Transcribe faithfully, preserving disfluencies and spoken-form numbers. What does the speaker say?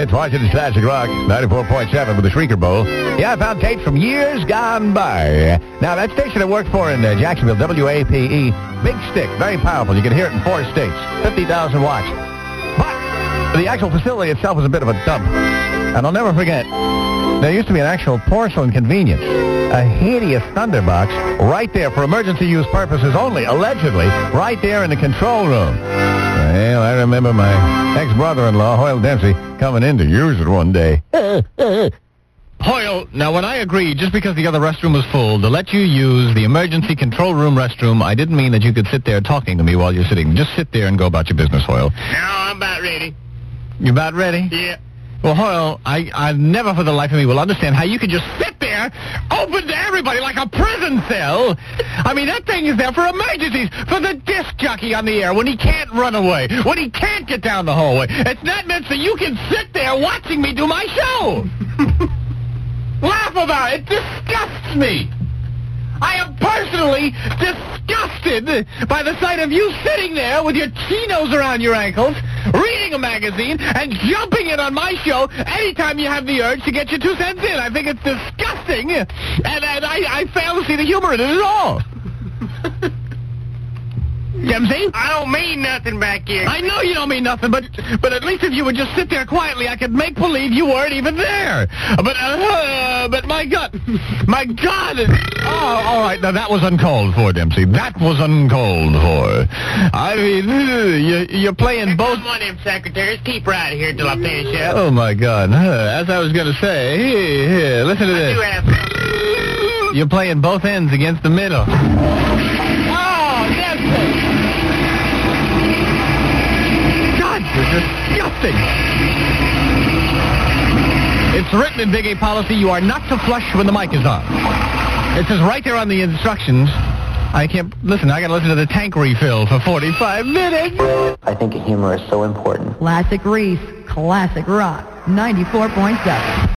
It's Washington's Classic Rock, ninety-four point seven with the Shrieker Bowl. Yeah, I found tape from years gone by. Now, that station I worked for in uh, Jacksonville, W A P E, big stick, very powerful. You can hear it in four states, fifty thousand watts. But the actual facility itself was a bit of a dump. And I'll never forget, there used to be an actual porcelain convenience, a hideous thunderbox right there for emergency use purposes only, allegedly, right there in the control room. Well, I remember my ex-brother-in-law, Hoyle Dempsey, coming in to use it one day. Hoyle, now when I agreed, just because the other restroom was full, to let you use the emergency control room restroom, I didn't mean that you could sit there talking to me while you're sitting. Just sit there and go about your business, Hoyle. No, I'm about ready. You about ready? Yeah. Well, Hoyle, I, I never for the life of me will understand how you can just sit there, open to everybody like a prison cell. I mean, that thing is there for emergencies, for the disc jockey on the air, when he can't run away, when he can't get down the hallway. It's not meant so you can sit there watching me do my show. Laugh about it. It disgusts me. I am personally disgusted by the sight of you sitting there with your chinos around your ankles, reading a magazine, and jumping in on my show anytime you have the urge to get your two cents in. I think it's disgusting, and, and I, I fail to see the humor in it at all. Dempsey? I don't mean nothing back here. I know you don't mean nothing, but but at least if you would just sit there quietly, I could make believe you weren't even there. But uh, but my God, my God! Oh, all right, now that was uncalled for, Dempsey. That was uncalled for. I mean, you, you're playing both. Come on, them secretaries. Keep right here till I finish up. Oh my God! As I was going to say, here, here, listen to this. You have... You're playing both ends against the middle. Oh, Dempsey! You're disgusting. It's written in Big A policy, you are not to flush when the mic is on. It says right there on the instructions, I can't, listen, I gotta listen to the tank refill for forty-five minutes. I think humor is so important. Classic Reese, Classic Rock, ninety-four point seven.